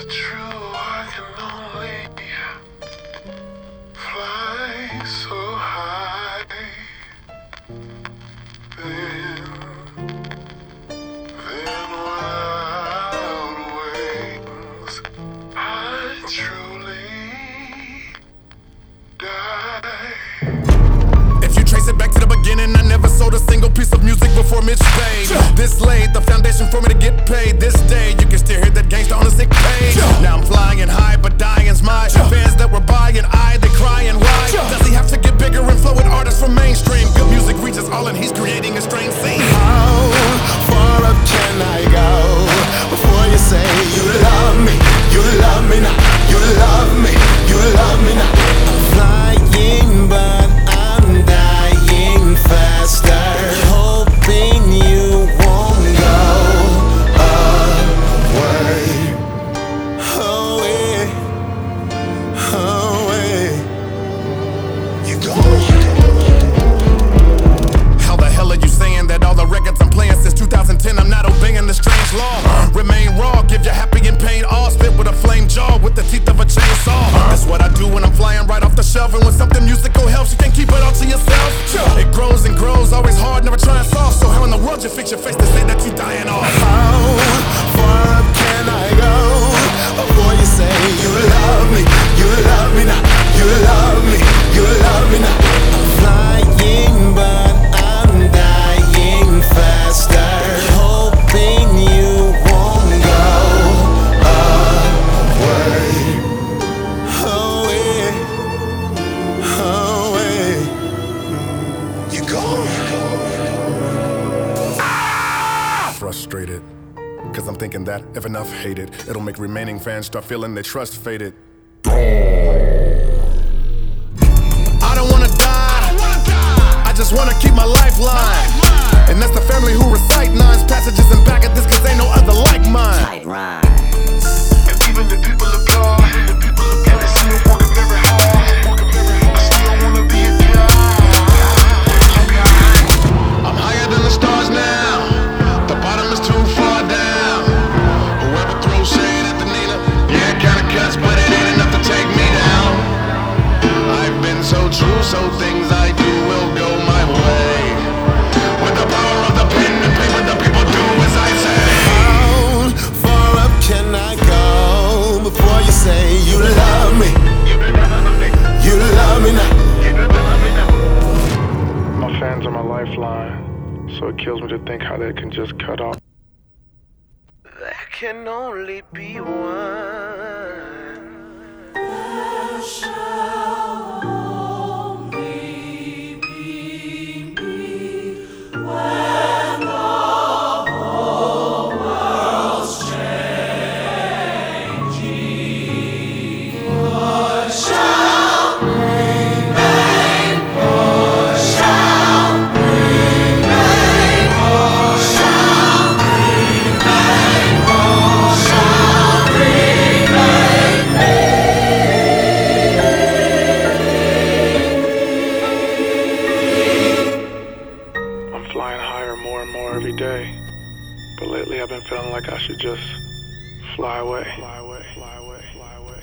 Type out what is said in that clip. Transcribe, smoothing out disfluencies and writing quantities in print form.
true, I can only fly so high. Then without wings, I truly die. If you trace it back to the beginning, I never sold a single piece of music before Mitch Spade. This laid the foundation for me to get paid. This day, you can still hear that gangsta on the sick page. Now I'm flying high, but dying's my fans that were buying, they crying. Why does he have to get bigger and flow with artists from mainstream? Good music reaches all, and he's creating a strange scene. How far up can I go before you say you love me? You love me now. You love me. You love me now. I'm flying, but I'm dying faster, hoping you won't go away. Away. Away. You go. How the hell are you saying that all the records I'm playing since 2010 I'm not obeying the strange law? Remain raw, give you happy and pain all, spit with a flame jaw with the teeth of a chainsaw. That's what I do when I'm flying right off the shelf, and when something musical helps, you can't keep it all to yourself. It grows and grows, always hard, never trying soft. So how in the world you fix your face to say that you dying off? How far up can I go before you say you love me? You love me now. You love me. You love me now. I'm flying, but I'm dying faster, hoping you won't go away. Away. Away. You go. Frustrated, cause I'm thinking that if enough hate it, it'll make remaining fans start feeling their trust faded. I don't wanna die, I just wanna keep my lifeline. And that's the family who recite nines, passages and back at this, cause ain't no other like mine. Tight rhymes. And even the people applaud, and they see me working very hard. I still wanna be a guy. I'm higher than the stars now, the bottom is too far down. Whoever throws shade at the Nina, yeah, it kinda cuts, but it ain't enough to take me down. I've been so true, so things I do will go my way. With the power of the pen and paper, the people do as I say. How far up can I go before you say you love me? You love me now. My fans are my lifeline, so it kills me to think how they can just cut off. There can only be one. Flying higher more and more every day. But lately I've been feeling like I should just fly away. Fly away, fly away, fly away.